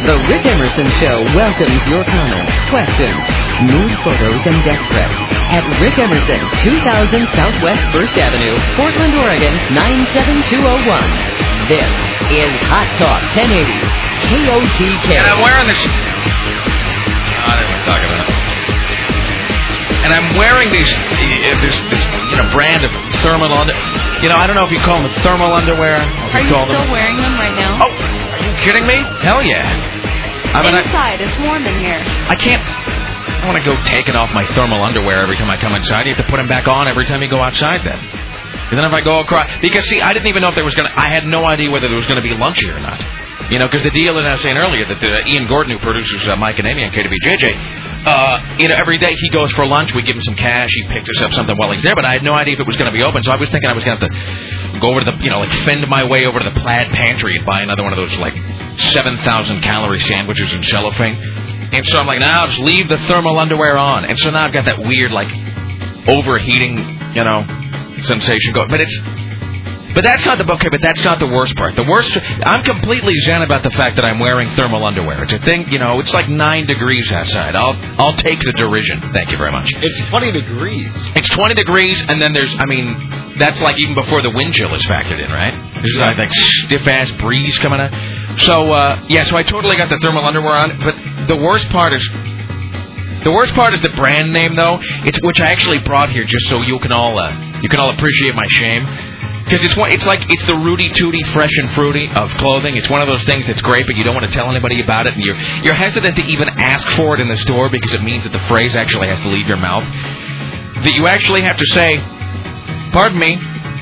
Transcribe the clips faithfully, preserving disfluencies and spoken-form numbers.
The Rick Emerson Show welcomes your comments, questions, nude photos, and death threats at Rick Emerson, two thousand Southwest first Avenue, Portland, Oregon, nine seven two oh one. This is Hot Talk ten eighty, K O T K. And I'm wearing this... Oh, I didn't want to talk about it. And I'm wearing these, this, this, you know, brand of thermal underwear. You know, I don't know if you call them thermal underwear. Are you, you still them... wearing them right now? Oh, are you kidding me? Hell yeah. I mean, inside, I, it's warm in here. I can't... I don't want to go taking off my thermal underwear every time I come inside. You have to put them back on every time you go outside then. And then if I go across... Because, see, I didn't even know if there was going to... I had no idea whether there was going to be lunch here or not. You know, because the deal, as I was saying earlier, that uh, Ian Gordon, who produces uh, Mike and Amy on K W J J, uh, you know, every day he goes for lunch. We give him some cash. He picks us up something while he's there. But I had no idea if it was going to be open. So I was thinking I was going to have to go over to the, you know, like fend my way over to the Plaid Pantry and buy another one of those, like, seven thousand calorie sandwiches in cellophane. And so I'm like, nah, I'll just leave the thermal underwear on. And so now I've got that weird, like, overheating, you know, sensation going. But it's... But that's not the okay. But that's not the worst part. The worst. I'm completely zen about the fact that I'm wearing thermal underwear. It's a thing, you know. It's like nine degrees outside. I'll I'll take the derision. Thank you very much. It's twenty degrees. It's twenty degrees, and then there's. I mean, that's like even before the wind chill is factored in, right? There's like that stiff ass breeze coming out. So uh, yeah. So I totally got the thermal underwear on. But the worst part is. The worst part is the brand name, though. It's which I actually brought here just so you can all uh, you can all appreciate my shame. Because it's one, it's like it's the Rudy Tooty Fresh and Fruity of clothing. It's one of those things that's great, but you don't want to tell anybody about it, and you're you're hesitant to even ask for it in the store because it means that the phrase actually has to leave your mouth. That you actually have to say, "Pardon me,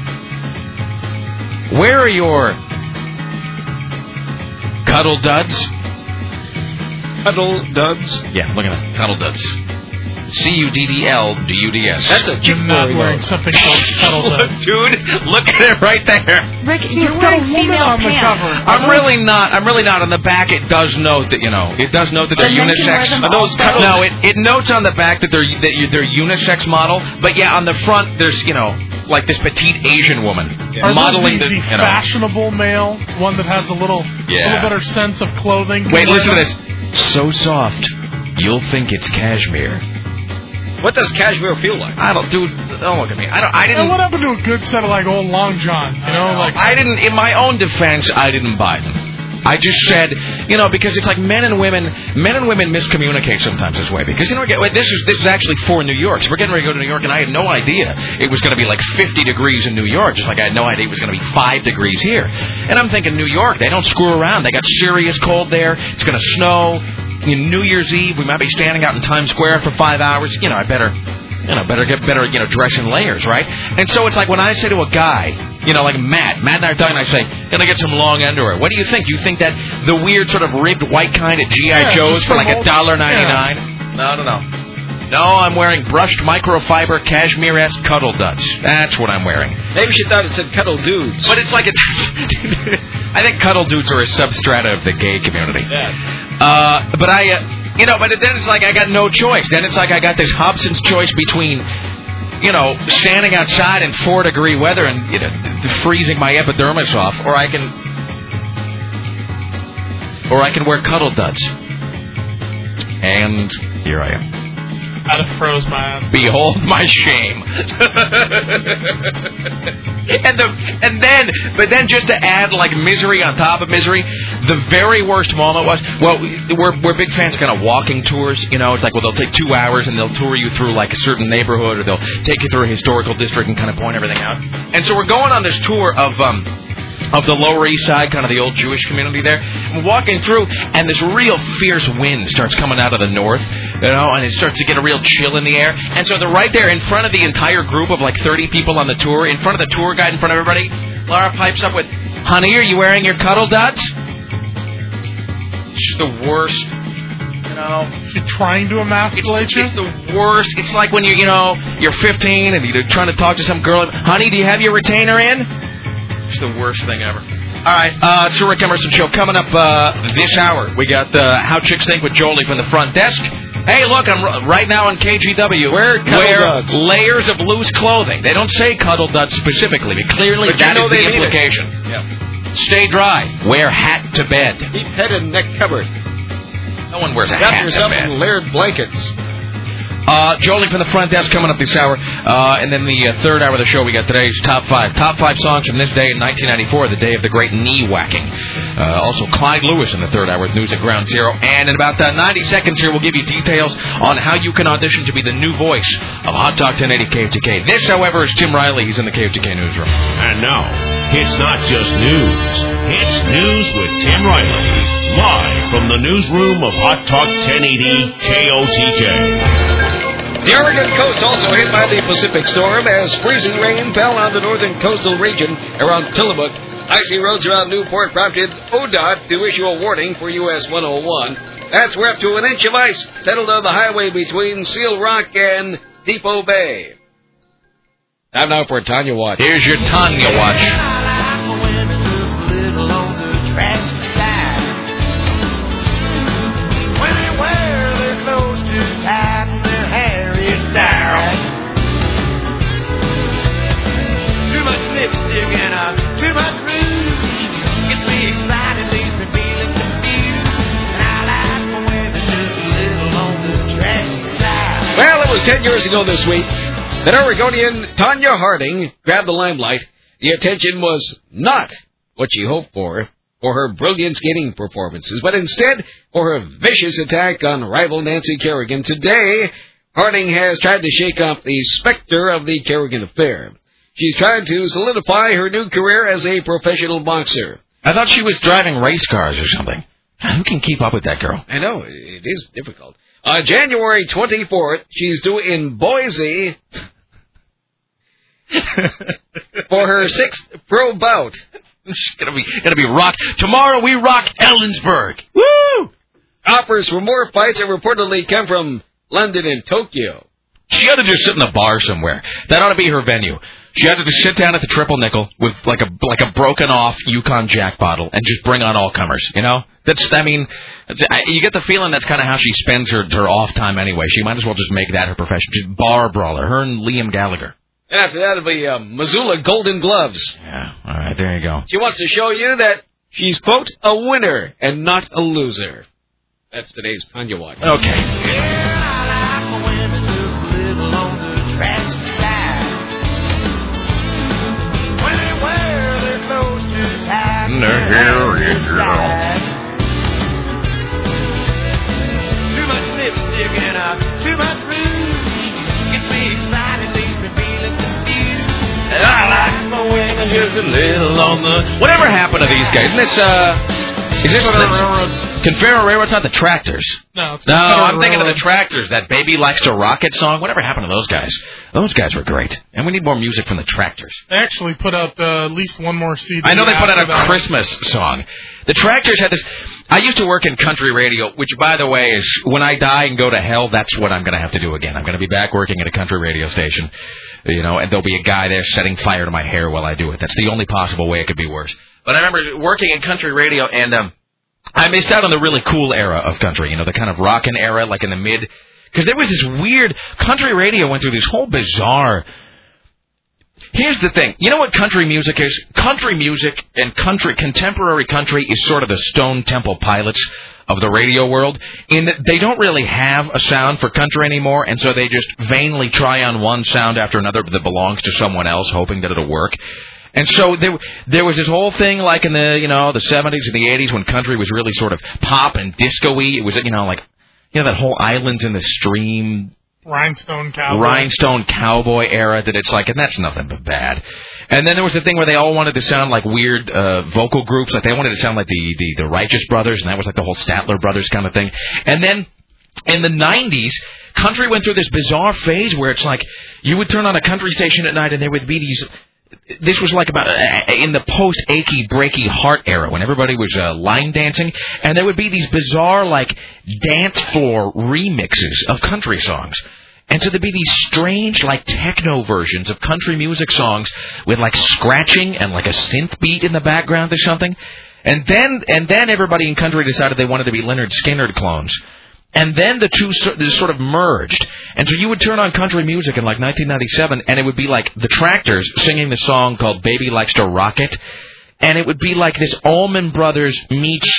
where are your cuddle duds?" Cuddle duds? Yeah, look at that, cuddle duds. C U D D L D U D S. That's a You're not wearing something called cuddle duds. Dude, look at it right there. Rick, so you're it's got wearing a woman on the pants. cover. I'm really not. I'm really not. On the back, it does note that, you know, it does note that they're But unisex. Are those cuddle- no, it, it notes on the back that they're that you, they're unisex model. But yeah, on the front, there's, you know, like this petite Asian woman yeah. modeling the, the, the, the you know, fashionable male, one that has a little, yeah. little better sense of clothing. Wait, listen to this. So soft, you'll think it's cashmere. What does cashmere feel like? I don't, dude. Don't look at me. I don't. I didn't. And what happened to a good set of like old long johns? You know, like I didn't. In my own defense, I didn't buy them. I just said, you know, because it's like men and women, men and women miscommunicate sometimes this way. Because you know, this is this is actually for New York. So we're getting ready to go to New York, and I had no idea it was going to be like fifty degrees in New York. Just like I had no idea it was going to be five degrees here. And I'm thinking, New York, they don't screw around. They got serious cold there. It's going to snow. In New Year's Eve, we might be standing out in Times Square for five hours. You know, I better, you know, better get better, you know, dress in layers, right? And so it's like when I say to a guy, you know, like Matt, Matt and I are talking, I say, gonna get some long underwear. What do you think? Do you think that the weird sort of ribbed white kind at G I yeah, Joe's for like a dollar ninety-nine? Yeah. No, no, no. No, I'm wearing brushed microfiber cashmere-esque cuddle duds. That's what I'm wearing. Maybe she thought it said cuddle dudes. But it's like a... I think cuddle dudes are a substrata of the gay community. Yeah. Uh, but I, uh, you know, but then it's like I got no choice. Then it's like I got this Hobson's choice between, you know, standing outside in four degree weather and, you know, freezing my epidermis off, or I can, or I can wear cuddle duds. And here I am. I'd have froze my ass. Behold my shame. and the and then, but then just to add like misery on top of misery, the very worst moment was, well, we're we're big fans of kind of walking tours. You know, it's like, well, they'll take two hours and they'll tour you through like a certain neighborhood, or they'll take you through a historical district and kind of point everything out. And so we're going on this tour of um. of the Lower East Side, kind of the old Jewish community there. I'm walking through, and this real fierce wind starts coming out of the north, you know, and it starts to get a real chill in the air. And so they're right there in front of the entire group of like thirty people on the tour, in front of the tour guide, in front of everybody. Laura pipes up with, "Honey, are you wearing your cuddle duds?" It's just the worst. You know, she's trying to emasculate it's, you. It's the worst. It's like when you, you know, you're fifteen and you're trying to talk to some girl. "Honey, do you have your retainer in?" It's the worst thing ever. All right, uh, it's the Rick Emerson Show. Coming up uh, this hour, we got uh, How Chicks Think with Jolie from the front desk. Hey, look, I'm r- right now on K G W. Wear Wear layers of loose clothing. They don't say cuddle duds specifically, but clearly but that you know is the they implication. Yeah. Stay dry. Wear hat to bed. Keep head and neck covered. No one wears a Got hat. yourself man. some layered blankets. Uh, Jolie from the front desk coming up this hour. Uh, and then the uh, third hour of the show, we got today's top five. Top five songs from this day in nineteen ninety-four, the day of the great knee whacking. Uh, also, Clyde Lewis in the third hour with news at Ground Zero. And in about uh, ninety seconds here, we'll give you details on how you can audition to be the new voice of Hot Talk ten eighty K F T K. This, however, is Tim Riley. He's in the K F T K newsroom. And now, it's not just news. It's news with Tim Riley. Live from the newsroom of Hot Talk ten eighty K O T K. The Oregon coast also hit by the Pacific storm as freezing rain fell on the northern coastal region around Tillamook. Icy roads around Newport prompted O D O T to issue a warning for U S one oh one. That's where up to an inch of ice settled on the highway between Seal Rock and Depot Bay. Time now for Tanya Watch. Here's your Tanya Watch. Too much lipstick and uh, too much rouge gets me excited, leaves me feeling confused. And I like my women just a little on the trashy side. Well, it was ten years ago this week that Oregonian Tanya Harding grabbed the limelight. The attention was not what she hoped for for her brilliant skating performances, but instead for her vicious attack on rival Nancy Kerrigan. Today, Harding has tried to shake off the specter of the Kerrigan affair. She's trying to solidify her new career as a professional boxer. I thought she was driving race cars or something. Who can keep up with that girl? I know, it is difficult. On January twenty-fourth, she's due in Boise for her sixth pro bout. She's gonna be gonna be rocked. Tomorrow we rock Ellensburg. Woo! Offers for more fights have reportedly come from London and Tokyo. She ought to just sit in a bar somewhere. That ought to be her venue. She ought to just sit down at the Triple Nickel with like a like a broken off Yukon Jack bottle and just bring on all comers. You know, that's I mean, that's, I, you get the feeling that's kind of how she spends her her off time anyway. She might as well just make that her profession. Just bar brawler. Her and Liam Gallagher. And after that, it'll be uh, Missoula Golden Gloves. Yeah, all right, there you go. She wants to show you that she's, quote, a winner and not a loser. That's today's Tanya Watch. Okay. Yeah, I like my women just a little on the trashy side. When they wear their clothes too tight, And their hair is side. Too much lipstick and uh, too much rouge gets me excited, leaves me feeling confused. And I like my women just a little on the. Whatever happened to these guys? Isn't this uh? Is this this? Confederate Railroad's not the Tractors. No, it's No, Confederate I'm thinking of Railroad. the Tractors. That Baby Likes to Rocket song. Whatever happened to those guys? Those guys were great. And we need more music from the Tractors. They actually put out uh, at least one more C D. I know they put out after a that. Christmas song. The Tractors had this. I used to work in country radio, which, by the way, is when I die and go to hell, that's what I'm going to have to do again. I'm going to be back working at a country radio station, you know, and there'll be a guy there setting fire to my hair while I do it. That's the only possible way it could be worse. But I remember working in country radio, and um, I missed out on the really cool era of country, you know, the kind of rockin' era, like in the mid... Because there was this weird... Country radio went through this whole bizarre... Here's the thing. You know what country music is? Country music and country, contemporary country is sort of the Stone Temple Pilots of the radio world, in that they don't really have a sound for country anymore, and so they just vainly try on one sound after another that belongs to someone else, hoping that it'll work. And so there, there was this whole thing, like in the, you know, the seventies and the eighties, when country was really sort of pop and disco-y. It was, you know, like, you know, that whole Islands in the Stream, Rhinestone Cowboy. Rhinestone Cowboy era, that it's like, and that's nothing but bad. And then there was the thing where they all wanted to sound like weird uh, vocal groups, like they wanted to sound like the, the, the Righteous Brothers, and that was like the whole Statler Brothers kind of thing. And then in the nineties, country went through this bizarre phase where it's like you would turn on a country station at night and there would be these... This was like about uh, in the post-achy, breaky heart era when everybody was uh, line dancing, and there would be these bizarre, like, dance floor remixes of country songs. And so there'd be these strange, like, techno versions of country music songs with, like, scratching and, like, a synth beat in the background or something. And then and then everybody in country decided they wanted to be Lynyrd Skynyrd clones. And then the two so, sort of merged. And so you would turn on country music in, like, nineteen ninety-seven, and it would be like the Tractors singing the song called Baby Likes to Rocket. And it would be like this Allman Brothers meets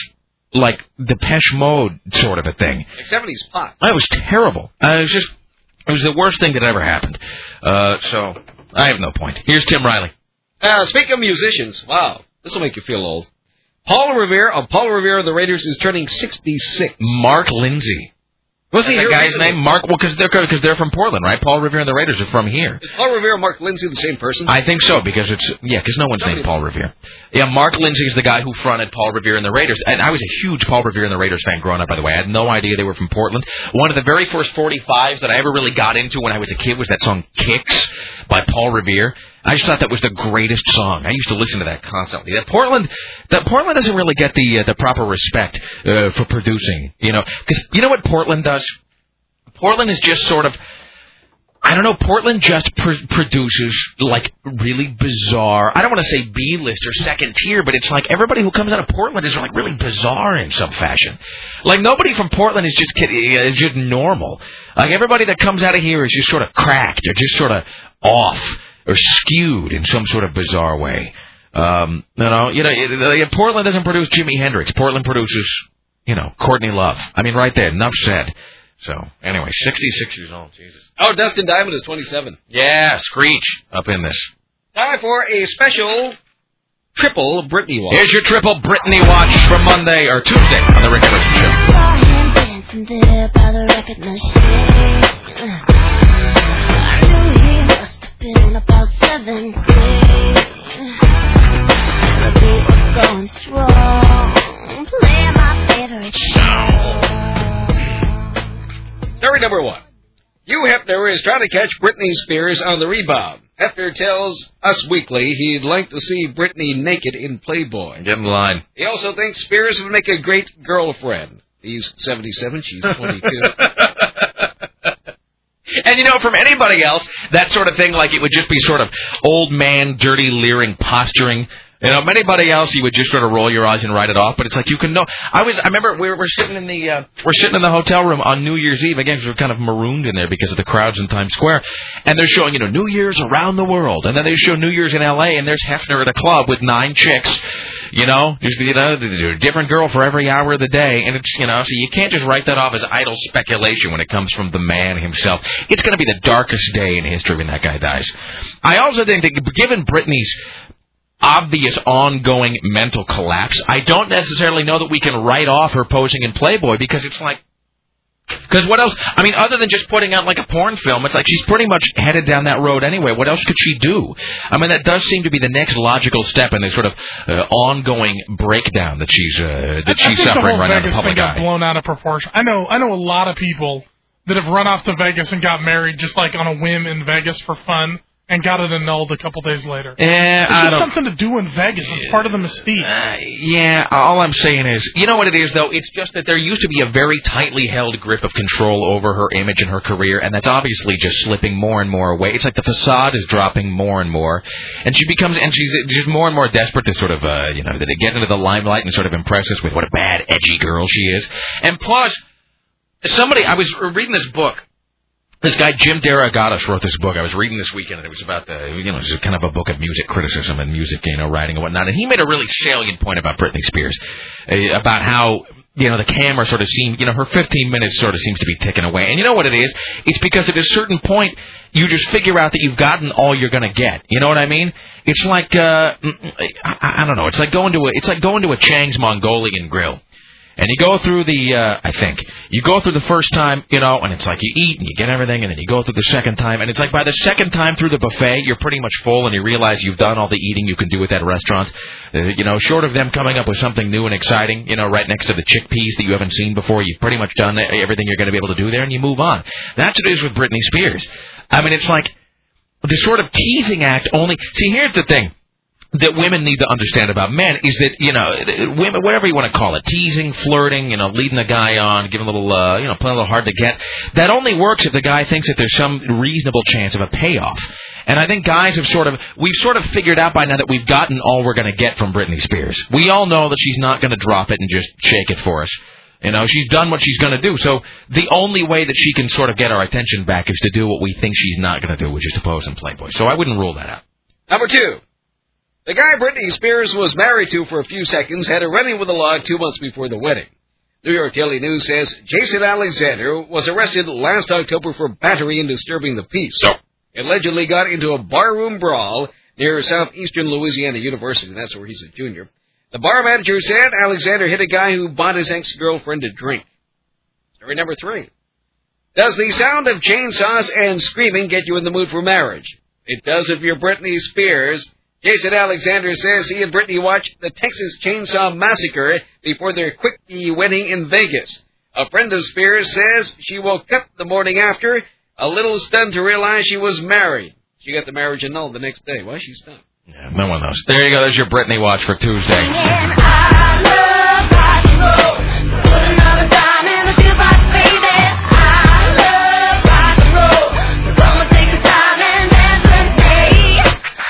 like Depeche Mode sort of a thing. Like seventies pop. It was terrible. Uh, it was just, it was the worst thing that ever happened. Uh, so, I have no point. Here's Tim Riley. Uh, speaking of musicians, wow, this will make you feel old. Paul Revere of Paul Revere of the Raiders is turning sixty-six. Mark Lindsay. Wasn't That's the the guy's recently. name? Mark, well, because they're, cause they're from Portland, right? Paul Revere and the Raiders are from here. Is Paul Revere and Mark Lindsay the same person? I think so, because it's, yeah, because no one's named Paul Revere. Yeah, Mark Lindsay is the guy who fronted Paul Revere and the Raiders. And I was a huge Paul Revere and the Raiders fan growing up, by the way. I had no idea they were from Portland. One of the very first forty-fives that I ever really got into when I was a kid was that song Kicks by Paul Revere. I just thought that was the greatest song. I used to listen to that constantly. That Portland, that Portland doesn't really get the uh, the proper respect uh, for producing, you know. Because you know what Portland does? Portland is just sort of, I don't know, Portland just pr- produces, like, really bizarre, I don't want to say B-list or second tier, but it's like everybody who comes out of Portland is, like, really bizarre in some fashion. Like, nobody from Portland is just kid- is just normal. Like, everybody that comes out of here is just sort of cracked or just sort of off or skewed in some sort of bizarre way. Um, you know, you know, it, Portland doesn't produce Jimi Hendrix. Portland produces, you know, Courtney Love. I mean, right there, enough said. So, anyway, sixty-six years old, Jesus. Oh, Dustin Diamond is twenty-seven. Yeah, Screech up in this. Time for a special triple Britney watch. Here's your triple Britney watch for Monday or Tuesday on the Rick Emerson Show. Saw him dancing there by the record machine. I knew he must have been about seventeen. The beat was going strong, playing my favorite song. Story number one. Hugh Hefner is trying to catch Britney Spears on the rebound. Hefner tells Us Weekly he'd like to see Britney naked in Playboy. Get in line. He also thinks Spears would make a great girlfriend. He's seventy-seven, she's twenty-two. And, you know, from anybody else, that sort of thing, like it would just be sort of old man, dirty, leering, posturing. You know, anybody else, you would just sort of roll your eyes and write it off. But it's like you can know. I was, I remember we were, we're sitting in the, uh, we're sitting in the hotel room on New Year's Eve. Again, 'cause we're kind of marooned in there because of the crowds in Times Square. And they're showing, you know, New Year's around the world. And then they show New Year's in L A. And there's Hefner at a club with nine chicks. You know, just, you know, a different girl for every hour of the day. And it's, you know, so you can't just write that off as idle speculation when it comes from the man himself. It's going to be the darkest day in history when that guy dies. I also think that given Britney's obvious ongoing mental collapse, I don't necessarily know that we can write off her posing in Playboy because it's like, because what else? I mean, other than just putting out like a porn film, it's like she's pretty much headed down that road anyway. What else could she do? I mean, that does seem to be the next logical step in this sort of uh, ongoing breakdown that she's uh, that I, she's I think suffering the right whole now in the Vegas public thing got eye. blown out of proportion. I know, I know a lot of people that have run off to Vegas and got married just like on a whim in Vegas for fun. And got it annulled a couple days later. Yeah, it's I just don't... something to do in Vegas. It's part of the mystique. Uh, yeah, all I'm saying is, you know what it is, though? It's just that there used to be a very tightly held grip of control over her image and her career, and that's obviously just slipping more and more away. It's like the facade is dropping more and more, and she becomes, and she's just more and more desperate to sort of, uh, you know, to get into the limelight and sort of impress us with what a bad, edgy girl she is. And plus, somebody, I was reading this book. This guy, Jim DeRogatis, wrote this book. I was reading this weekend, and it was about the, you know, it was kind of a book of music criticism and music, you know, writing and whatnot. And he made a really salient point about Britney Spears, uh, about how, you know, the camera sort of seemed, you know, her fifteen minutes sort of seems to be ticking away. And you know what it is? It's because at a certain point, you just figure out that you've gotten all you're going to get. You know what I mean? It's like, uh, I, I don't know. It's like going to a, it's like going to a Chang's Mongolian Grill. And you go through the, uh, I think, you go through the first time, you know, and it's like you eat and you get everything, and then you go through the second time, and it's like by the second time through the buffet, you're pretty much full, and you realize you've done all the eating you can do at that restaurant. Uh, you know, short of them coming up with something new and exciting, you know, right next to the chickpeas that you haven't seen before, you've pretty much done everything you're going to be able to do there, and you move on. That's what it is with Britney Spears. I mean, it's like the sort of teasing act only. See, here's the thing that women need to understand about men is that, you know, women, whatever you want to call it, teasing, flirting, you know, leading a guy on, giving a little, uh, you know, playing a little hard to get, that only works if the guy thinks that there's some reasonable chance of a payoff. And I think guys have sort of, we've sort of figured out by now that we've gotten all we're going to get from Britney Spears. We all know that she's not going to drop it and just shake it for us. You know, she's done what she's going to do. So the only way that she can sort of get our attention back is to do what we think she's not going to do, which is to pose in Playboy. So I wouldn't rule that out. Number two. The guy Britney Spears was married to for a few seconds had a run-in with the law two months before the wedding. New York Daily News says Jason Alexander was arrested last October for battery and disturbing the peace. So, he allegedly got into a barroom brawl near Southeastern Louisiana University. That's where he's a junior. The bar manager said Alexander hit a guy who bought his ex-girlfriend a drink. Story number three. Does the sound of chainsaws and screaming get you in the mood for marriage? It does if you're Britney Spears. Jason Alexander says he and Britney watched the Texas Chainsaw Massacre before their quickie wedding in Vegas. A friend of Spears says she woke up the morning after, a little stunned to realize she was married. She got the marriage annulled the next day. Why is she stunned? Yeah, no one knows. There you go. There's your Britney watch for Tuesday. I love rock and roll. Put another dime in the jukebox, baby. I love rock and roll. So come and take the time and dance with me.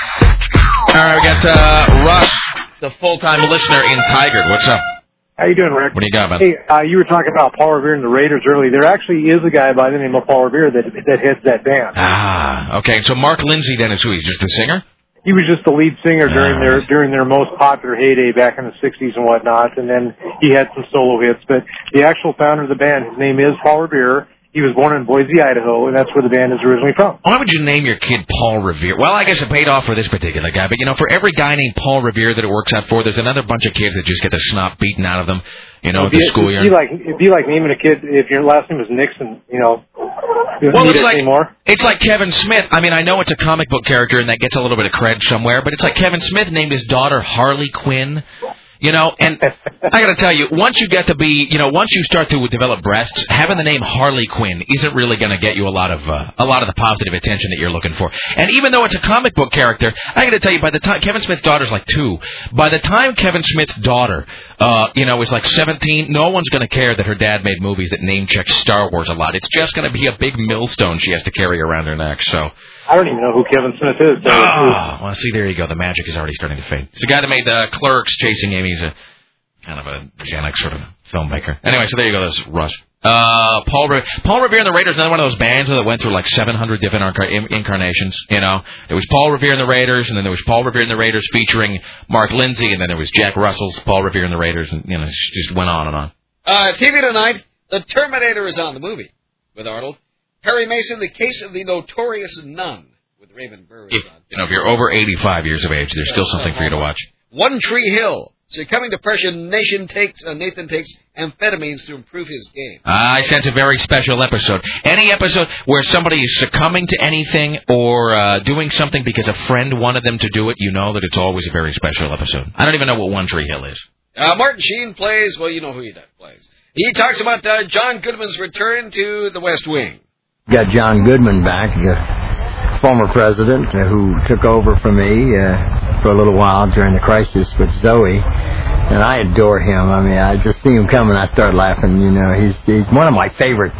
All right, we got uh, Russ, the full-time listener in Tigard. What's up? How you doing, Rick? What do you got, man? Hey, uh, you were talking about Paul Revere and the Raiders earlier. There actually is a guy by the name of Paul Revere that that heads that band. Ah, okay. So Mark Lindsay then is who? He's just a singer? He was just the lead singer during Ah. their during their most popular heyday back in the sixties and whatnot, and then he had some solo hits. But the actual founder of the band, his name is Paul Revere. He was born in Boise, Idaho, and that's where the band is originally from. Why would you name your kid Paul Revere? Well, I guess it paid off for this particular guy. But, you know, for every guy named Paul Revere that it works out for, there's another bunch of kids that just get the snot beaten out of them, you know, at the school year. It'd be like, it'd be like naming a kid, if your last name was Nixon, you know. Well, it's like, anymore. it's like Kevin Smith. I mean, I know it's a comic book character and that gets a little bit of cred somewhere, but it's like Kevin Smith named his daughter Harley Quinn. You know, and I got to tell you, once you get to be, you know, once you start to develop breasts, having the name Harley Quinn isn't really going to get you a lot of uh, a lot of the positive attention that you're looking for. And even though it's a comic book character, I got to tell you, by the time Kevin Smith's daughter's like two, by the time Kevin Smith's daughter, uh, you know, is like seventeen, no one's going to care that her dad made movies that name check Star Wars a lot. It's just going to be a big millstone she has to carry around her neck. So. I don't even know who Kevin Smith is. So oh, well, see, there you go. The magic is already starting to fade. It's the guy that made uh, Clerks, Chasing Amy. He's a kind of a Gen X sort of filmmaker. Anyway, so there you go. There's Russ. Uh, Paul, Re- Paul Revere and the Raiders, another one of those bands that went through like seven hundred different inc- incarnations. You know, there was Paul Revere and the Raiders, and then there was Paul Revere and the Raiders featuring Mark Lindsay, and then there was Jack Russell's Paul Revere and the Raiders, and you know, it just went on and on. Uh, T V tonight, The Terminator is on, the movie with Arnold. Perry Mason, The Case of the Notorious Nun with Raven Burr is If, on. you know, if you're over eighty-five years of age, there's still something for you to watch. One Tree Hill. Succumbing to pressure, Nation takes, uh, Nathan takes amphetamines to improve his game. I sense a very special episode. Any episode where somebody is succumbing to anything or uh, doing something because a friend wanted them to do it, you know that it's always a very special episode. I don't even know what One Tree Hill is. Uh, Martin Sheen plays, well, you know who he does, plays. He talks about uh, John Goodman's return to the West Wing. Got John Goodman back, the former president uh, who took over for me uh, for a little while during the crisis with Zoe, and I adore him. I mean, I just see him coming, I start laughing. You know, he's he's one of my favorite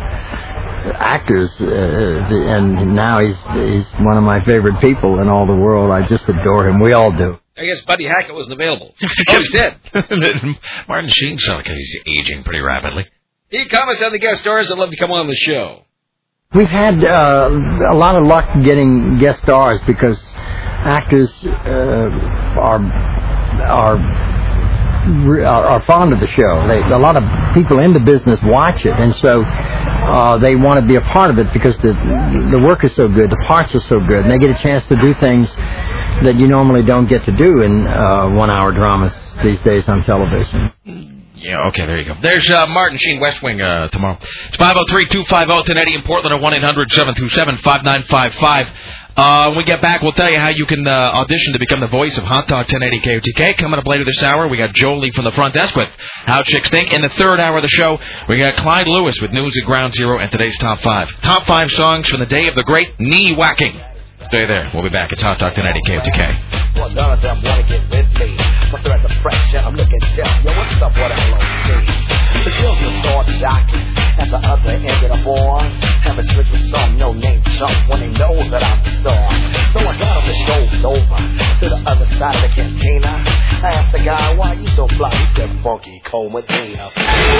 actors, uh, and now he's he's one of my favorite people in all the world. I just adore him. We all do. I guess Buddy Hackett wasn't available. Oh, he's dead. Martin Sheen sounds like he's aging pretty rapidly. He comments on the guest stars that love to come on the show. We've had uh, a lot of luck getting guest stars because actors uh, are are are fond of the show. They, a lot of people in the business watch it, and so uh, they want to be a part of it because the the work is so good, the parts are so good, and they get a chance to do things that you normally don't get to do in uh, one-hour dramas these days on television. Yeah, okay, there you go. There's uh, Martin Sheen, West Wing, uh, tomorrow. It's five oh three, two five oh, ten eighty in Portland or one eight hundred, seven two seven, five nine five five. Uh, when we get back, we'll tell you how you can uh, audition to become the voice of Hot Talk ten eighty K O T K. Coming up later this hour, we got Jolie from the front desk with How Chicks Think. In the third hour of the show, we got Clyde Lewis with News at Ground Zero and today's Top five. Top five songs from the day of the great knee whacking. Stay there. We'll be back. It's Hot Talk ten eighty K O T K. Well, none of them want to get with me. My threats are fresh and I'm looking deaf. Yo, what's up, what I don't see? The girls will start docking at the other end of the bar. Have a drink with some no-name chump when they know that I'm the star. So I got on the show's over to the other side of the cantina. I asked the guy, why you so fly? He said, funky Cole Medina.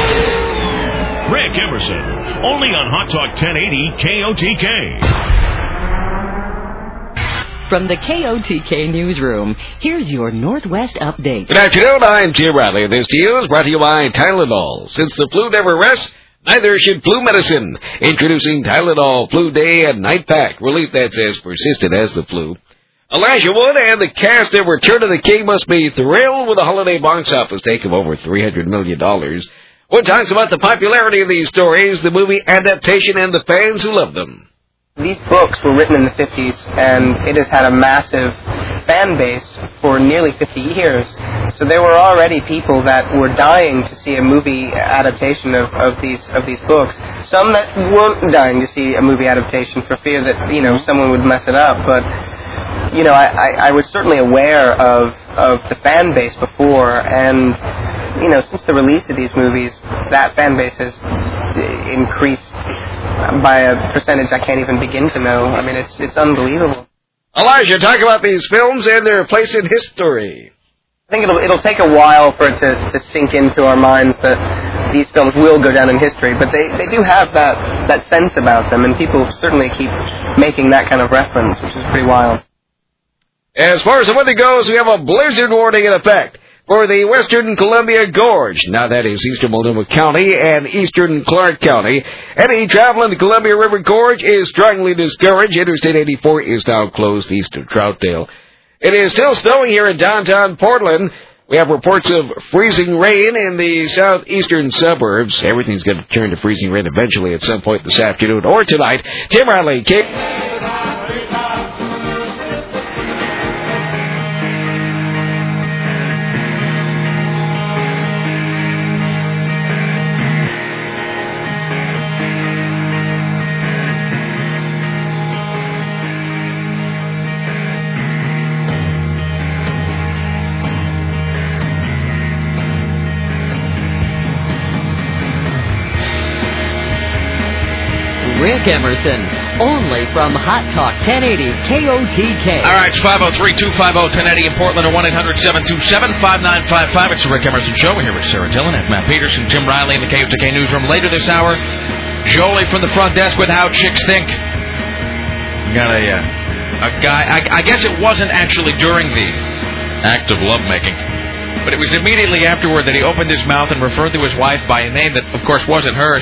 Rick Emerson, only on Hot Talk ten eighty K O T K. From the K O T K newsroom, here's your Northwest update. Good afternoon, I'm Jim Riley. This to you is brought to you by Tylenol. Since the flu never rests, neither should flu medicine. Introducing Tylenol Flu Day and Night Pack. Relief that's as persistent as the flu. Elijah Wood and the cast of Return of the King must be thrilled with a holiday box office take of over three hundred million dollars. Wood talks about the popularity of these stories, the movie adaptation, and the fans who love them. These books were written in the fifties, and it has had a massive fan base for nearly fifty years. So there were already people that were dying to see a movie adaptation of, of these of these books. Some that weren't dying to see a movie adaptation for fear that, you know, someone would mess it up. But, you know, I, I, I was certainly aware of, of the fan base before, and, you know, since the release of these movies, that fan base has increased by a percentage I can't even begin to know. I mean, it's it's unbelievable. Elijah, talk about these films and their place in history. I think it'll it'll take a while for it to, to sink into our minds that these films will go down in history, but they, they do have that, that sense about them, and people certainly keep making that kind of reference, which is pretty wild. As far as the weather goes, we have a blizzard warning in effect for the western Columbia Gorge. Now that is eastern Multnomah County and eastern Clark County. Any travel in the Columbia River Gorge is strongly discouraged. Interstate eighty-four is now closed east of Troutdale. It is still snowing here in downtown Portland. We have reports of freezing rain in the southeastern suburbs. Everything's going to turn to freezing rain eventually at some point this afternoon or tonight. Tim Riley, K- Rick Emerson, only from Hot Talk ten eighty K O T K. All right, it's five oh three, two five oh, ten eighty in Portland or one eight hundred, seven two seven, five nine five five. It's the Rick Emerson Show. We're here with Sarah Dillon and Matt Peterson, Jim Riley in the K O T K newsroom. Later this hour, Jolie from the front desk with How Chicks Think. We got a, uh, a guy, I, I guess it wasn't actually during the act of lovemaking, but it was immediately afterward that he opened his mouth and referred to his wife by a name that, of course, wasn't hers.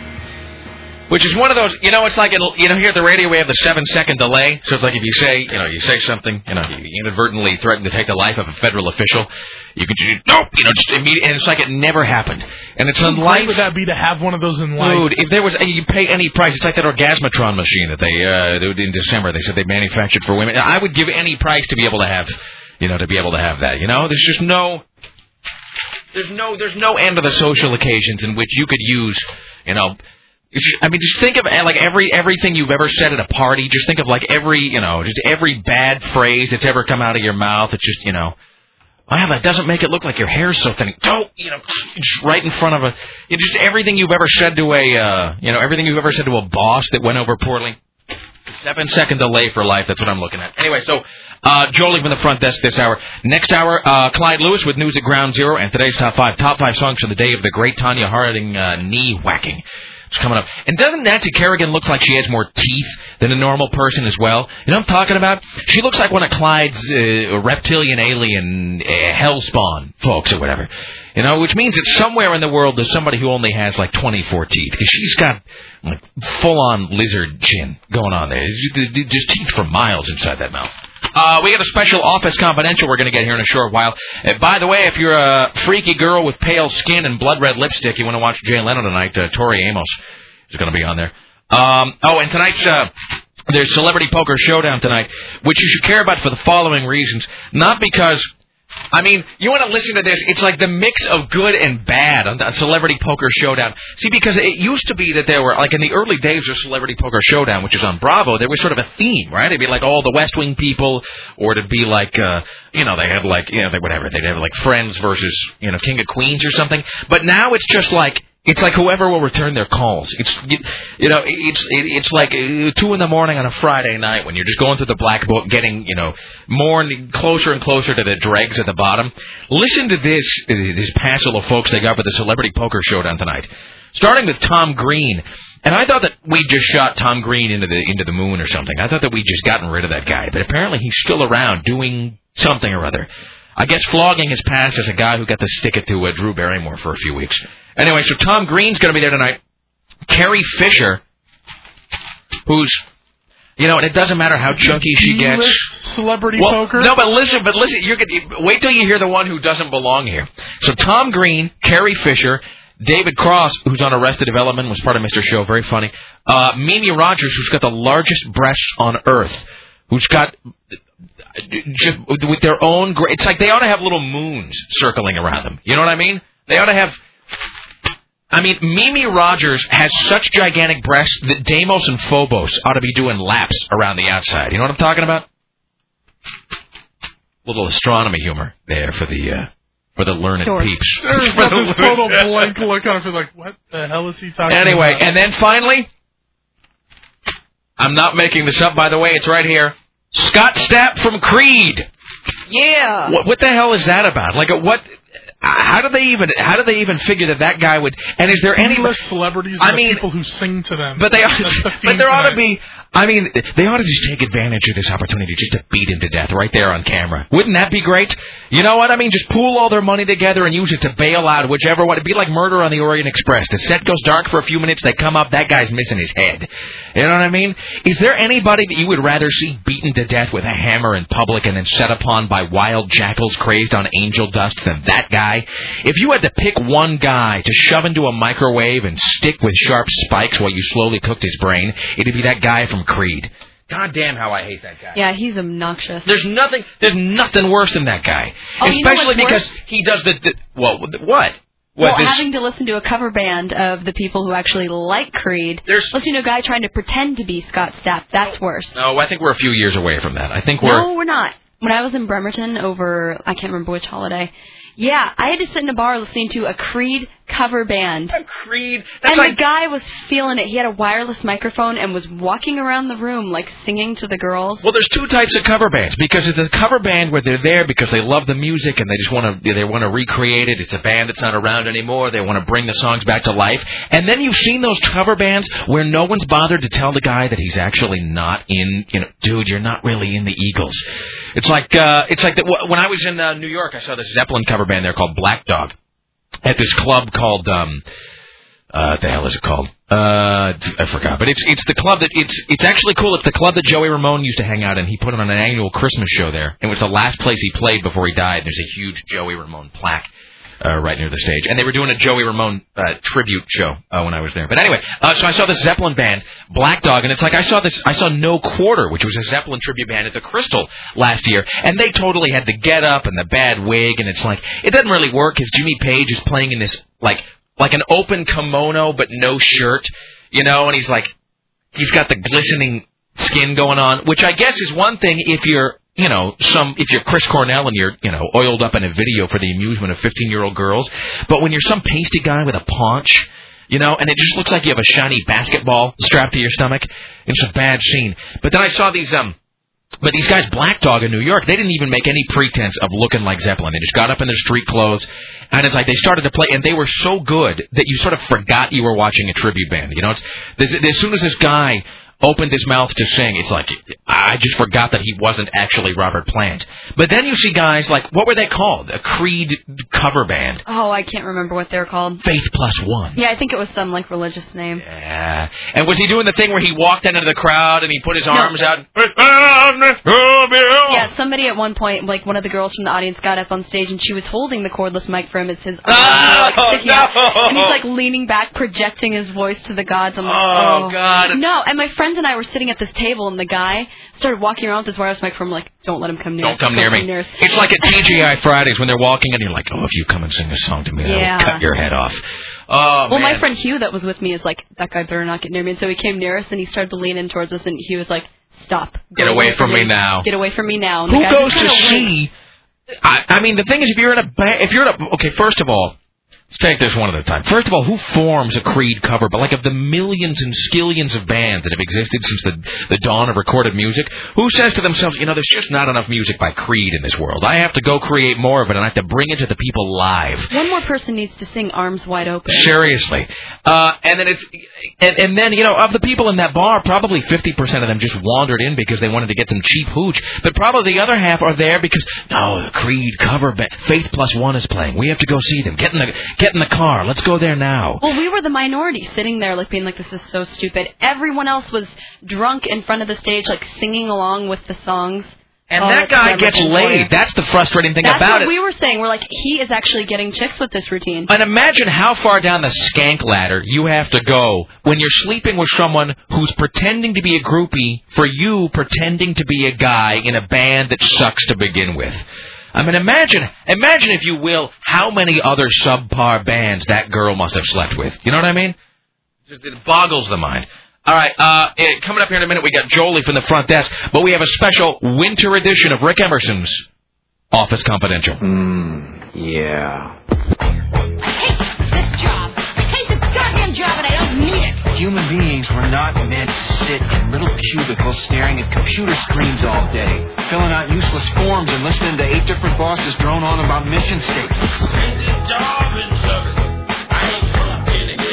Which is one of those, you know, it's like, it'll, you know, here at the radio we have the seven-second delay. So it's like if you say, you know, you say something, you know, you inadvertently threaten to take the life of a federal official, you can just, nope, you know, just immediately, and it's like it never happened. And it's How in great life. would that be to have one of those in life? Dude, if there was, you pay any price, it's like that Orgasmatron machine that they, uh, did in December, they said they manufactured for women. I would give any price to be able to have, you know, to be able to have that, you know? There's just no, there's no, there's no end to the social occasions in which you could use, you know, I mean, just think of like every everything you've ever said at a party. Just think of like every, you know, just every bad phrase that's ever come out of your mouth. It's just, you know, wow, that doesn't make it look like your hair's so thin. Don't, you know, just right in front of a, you know, just everything you've ever said to a, uh, you know, everything you've ever said to a boss that went over poorly. Seven second delay for life. That's what I'm looking at. Anyway, so uh, Jolie from the front desk this hour. Next hour, uh, Clyde Lewis with news at Ground Zero and today's top five, top five songs for the day of the great Tanya Harding uh, knee whacking. It's coming up. And doesn't Nancy Kerrigan look like she has more teeth than a normal person as well? You know what I'm talking about? She looks like one of Clyde's uh, reptilian alien uh, hellspawn folks or whatever. You know, which means that somewhere in the world there's somebody who only has like twenty-four teeth. Because she's got like full-on lizard chin going on there. Just teeth for miles inside that mouth. Uh, we got a special Office Confidential we're going to get here in a short while. Uh, by the way, if you're a freaky girl with pale skin and blood-red lipstick, you want to watch Jay Leno tonight, uh, Tori Amos is going to be on there. Um, oh, and tonight's, uh, there's Celebrity Poker Showdown tonight, which you should care about for the following reasons. Not because... I mean, you want to listen to this, it's like the mix of good and bad on the Celebrity Poker Showdown. See, because it used to be that there were, like in the early days of Celebrity Poker Showdown, which is on Bravo, there was sort of a theme, right? It'd be like all the West Wing people, or it'd be like, uh, you know, they had like, you know, they, whatever, they'd have like Friends versus, you know, King of Queens or something. But now it's just like It's like whoever will return their calls. It's you, you know, it's it, it's like uh, two in the morning on a Friday night when you're just going through the black book, getting you know more and closer and closer to the dregs at the bottom. Listen to this uh, this passel of folks they got for the Celebrity Poker Showdown tonight, starting with Tom Green. And I thought that we just shot Tom Green into the into the moon or something. I thought that we just gotten rid of that guy, but apparently he's still around doing something or other. I guess flogging his past as a guy who got to stick it to uh, Drew Barrymore for a few weeks. Anyway, so Tom Green's going to be there tonight. Carrie Fisher, who's, you know, and it doesn't matter how chunky she gets. Celebrity well, poker? No, but listen, but listen, you're gonna, wait till you hear the one who doesn't belong here. So Tom Green, Carrie Fisher, David Cross, who's on Arrested Development, was part of Mister Show, very funny. Uh, Mimi Rogers, who's got the largest breasts on Earth, who's got... just with their own, it's like they ought to have little moons circling around them. You know what I mean? They ought to have. I mean, Mimi Rogers has such gigantic breasts that Deimos and Phobos ought to be doing laps around the outside. You know what I'm talking about? Little astronomy humor there for the uh, for the learned Sure. peeps. There's this total blank look on it, like, what the hell is he talking Anyway, about? and then finally, I'm not making this up, by the way. It's right here. Scott Stapp from Creed. Yeah. What, what the hell is that about? Like, what? How do they even? How do they even figure that that guy would? And is there any less celebrities? I are mean, people who sing to them. But they, ought, That's the but theme there ought to tonight. be. I mean, they ought to just take advantage of this opportunity just to beat him to death right there on camera. Wouldn't that be great? You know what I mean? Just pool all their money together and use it to bail out whichever one. It'd be like Murder on the Orient Express. The set goes dark for a few minutes. They come up. That guy's missing his head. You know what I mean? Is there anybody that you would rather see beaten to death with a hammer in public and then set upon by wild jackals crazed on angel dust than that guy? If you had to pick one guy to shove into a microwave and stick with sharp spikes while you slowly cooked his brain, it'd be that guy from Creed. God damn how I hate that guy. Yeah, he's obnoxious. There's nothing there's nothing worse than that guy. Oh, you know Especially what's because worse? he does the, the well what? Well, What, this, having to listen to a cover band of the people who actually like Creed, listen to a guy trying to pretend to be Scott Stapp, that's worse. No, I think we're a few years away from that. I think we're No, we're not. When I was in Bremerton over, I can't remember which holiday, yeah, I had to sit in a bar listening to a Creed cover band. A Creed? That's and like... the guy was feeling it. He had a wireless microphone and was walking around the room, like, singing to the girls. Well, there's two types of cover bands. Because it's a cover band where they're there because they love the music and they just want to they want to recreate it. It's a band that's not around anymore. They want to bring the songs back to life. And then you've seen those cover bands where no one's bothered to tell the guy that he's actually not in, you know, dude, you're not really in the Eagles. It's like, uh, it's like the, when I was in uh, New York, I saw this Zeppelin cover band there called Black Dog at this club called, um, uh, what the hell is it called? Uh, I forgot. But it's it's the club that, it's it's actually cool. It's the club that Joey Ramone used to hang out in. He put on an annual Christmas show there. It was the last place he played before he died. There's a huge Joey Ramone plaque. Uh, right near the stage. And they were doing a Joey Ramone uh, tribute show uh, when I was there. But anyway, uh, so I saw this Zeppelin band, Black Dog, and it's like I saw this, I saw No Quarter, which was a Zeppelin tribute band at the Crystal last year, and they totally had the get-up and the bad wig, and it's like, it doesn't really work because Jimmy Page is playing in this, like, like an open kimono but no shirt, you know, and he's like, he's got the glistening skin going on, which I guess is one thing if you're, you know, some if you're Chris Cornell and you're, you know, oiled up in a video for the amusement of fifteen-year-old girls. But when you're some pasty guy with a paunch, you know, and it just looks like you have a shiny basketball strapped to your stomach, it's a bad scene. But then I saw these, um, but these guys, Black Dog in New York, they didn't even make any pretense of looking like Zeppelin. They just got up in their street clothes, and it's like they started to play, and they were so good that you sort of forgot you were watching a tribute band. You know, it's this, as soon as this guy opened his mouth to sing, it's like, I just forgot that he wasn't actually Robert Plant. But then you see guys like, what were they called? A Creed cover band. Oh, I can't remember what they're called. Faith Plus One. Yeah, I think it was some, like, religious name. Yeah. And was he doing the thing where he walked into the crowd and he put his No. arms out? Yeah, somebody at one point, like, one of the girls from the audience got up on stage and she was holding the cordless mic for him as his arms Oh, were, like, sticking no. out. And he's, like, leaning back, projecting his voice to the gods. I'm like, Oh, oh, God. No, and my friends and I were sitting at this table, and the guy started walking around with his wireless mic from, like, don't let him come near Don't us. come near me. us. It's like at T G I Fridays when they're walking and you're like, oh, if you come and sing a song to me, I Yeah. will cut your head off. Oh, Well, man. my friend Hugh that was with me is like, that guy better not get near me. And so he came near us, and he started to lean in towards us, and he was like, stop. Go Get away from me now. Get away from me now. And Who the guy goes just to kinda see... I, I mean, the thing is, if you're in a... ba- If you're in a... Okay, first of all, Let's take this one at a time. First of all, who forms a Creed cover? But like of the millions and skillions of bands that have existed since the, the dawn of recorded music, who says to themselves, you know, there's just not enough music by Creed in this world. I have to go create more of it, and I have to bring it to the people live. One more person needs to sing Arms Wide Open. Seriously. Uh, and then it's, and, and then, you know, of the people in that bar, probably fifty percent of them just wandered in because they wanted to get some cheap hooch. But probably the other half are there because, no, the Creed cover band, Faith Plus One is playing. We have to go see them. Get in the, get in the car. Let's go there now. Well, we were the minority sitting there like being like, this is so stupid. Everyone else was drunk in front of the stage, like singing along with the songs. And oh, that guy gets laid. That's the frustrating thing That's about what it. we were saying. We're like, he is actually getting chicks with this routine. And imagine how far down the skank ladder you have to go when you're sleeping with someone who's pretending to be a groupie for you pretending to be a guy in a band that sucks to begin with. I mean, imagine, imagine if you will, how many other subpar bands that girl must have slept with. You know what I mean? Just, it boggles the mind. All right, uh, eh, coming up here in a minute, we got Jolie from the front desk, but we have a special winter edition of Rick Emerson's Office Confidential. Mm, yeah. I hate this job. I hate this goddamn job, and I don't need it. Human beings were not meant to sit in little cubicles staring at computer screens all day, filling out useless forms and listening to eight different bosses drone on about mission statements. Hate this job and shove it. I ain't fucking it.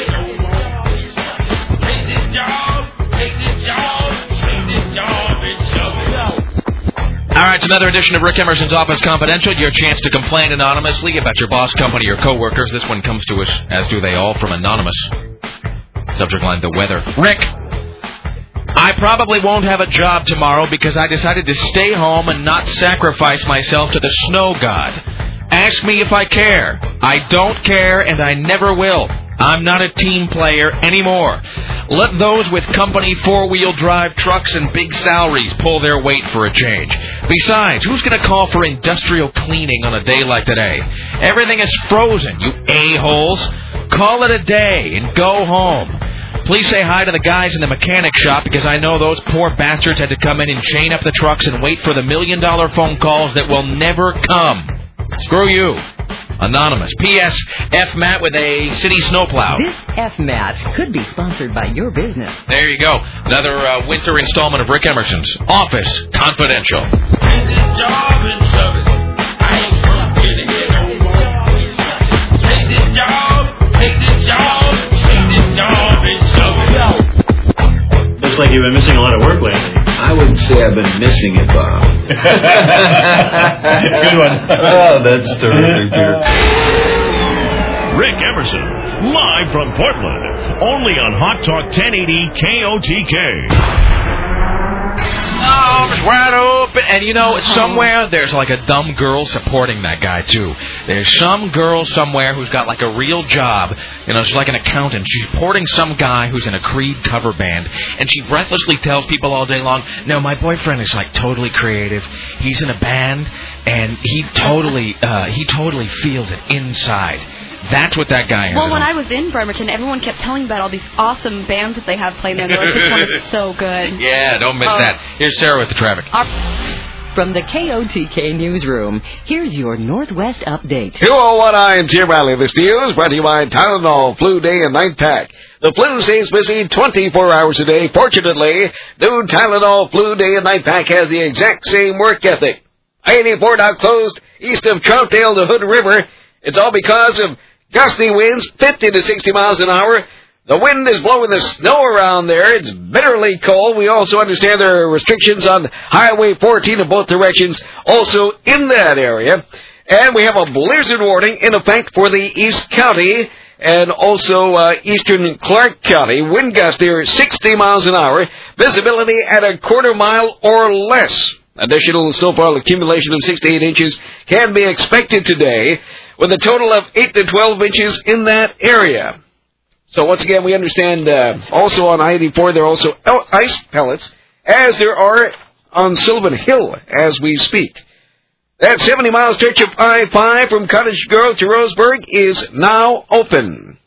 Hate this job. Hate this job. Hate this job and shove it. All right, it's another edition of Rick Emerson's Office Confidential. Your chance to complain anonymously about your boss, company, or coworkers. This one comes to us, as do they all, from Anonymous. Subject line, the weather. Rick, I probably won't have a job tomorrow because I decided to stay home and not sacrifice myself to the snow god. Ask me if I care. I don't care, and I never will. I'm not a team player anymore. Let those with company four-wheel drive trucks and big salaries pull their weight for a change. Besides, who's going to call for industrial cleaning on a day like today? Everything is frozen, you a-holes. Call it a day and go home. Please say hi to the guys in the mechanic shop because I know those poor bastards had to come in and chain up the trucks and wait for the million-dollar phone calls that will never come. Screw you. Anonymous. P S. F. Matt with a city snowplow. This F. Matt could be sponsored by your business. There you go. Another uh, winter installment of Rick Emerson's Office Confidential. Hate this job and shove it. I ain't fucking it. Hate this job. Hate this job. Hate this job and shove it. Looks like you've been missing a lot of work lately. I wouldn't say I've been missing it, Bob. Good one. Oh, that's terrific, Peter. Rick Emerson, live from Portland, only on Hot Talk ten eighty K O T K. Arms wide open. And you know, somewhere there's like a dumb girl supporting that guy, too. There's some girl somewhere who's got like a real job. You know, she's like an accountant. She's supporting some guy who's in a Creed cover band. And she breathlessly tells people all day long, no, my boyfriend is like totally creative. He's in a band, and he totally, uh, he totally feels it inside. That's what that guy is. Well, when I was in Bremerton, everyone kept telling me about all these awesome bands that they have playing there. They're like, this one is so good. Yeah, don't miss Oh. that. Here's Sarah with the traffic. From the K O T K newsroom, here's your Northwest update. two oh one, I am Jim Riley. This news brought to you by Tylenol Flu Day and Night Pack. The flu stays busy twenty-four hours a day. Fortunately, new Tylenol Flu Day and Night Pack has the exact same work ethic. I eighty-four now closed east of Troutdale to Hood River. It's all because of gusty winds, fifty to sixty miles an hour. The wind is blowing the snow around there. It's bitterly cold. We also understand there are restrictions on Highway fourteen in both directions, also in that area. And we have a blizzard warning in effect for the East County and also uh, eastern Clark County. Wind gusts there sixty miles an hour. Visibility at a quarter mile or less. Additional snowfall accumulation of six to eight inches can be expected today, with a total of eight to twelve inches in that area. So once again, we understand uh, also on I eighty-four there are also ice pellets, as there are on Sylvan Hill as we speak. That seventy-mile stretch of I five from Cottage Grove to Roseburg is now open.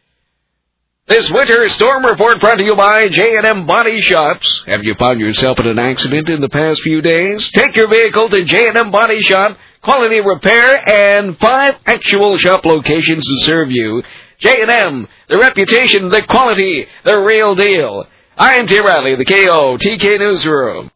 This winter storm report brought to you by J and M Body Shops. Have you found yourself in an accident in the past few days? Take your vehicle to J and M Body Shop. quality repair, and five actual shop locations to serve you. J and M, the reputation, the quality, the real deal. I'm Tim Riley, the K O T K Newsroom.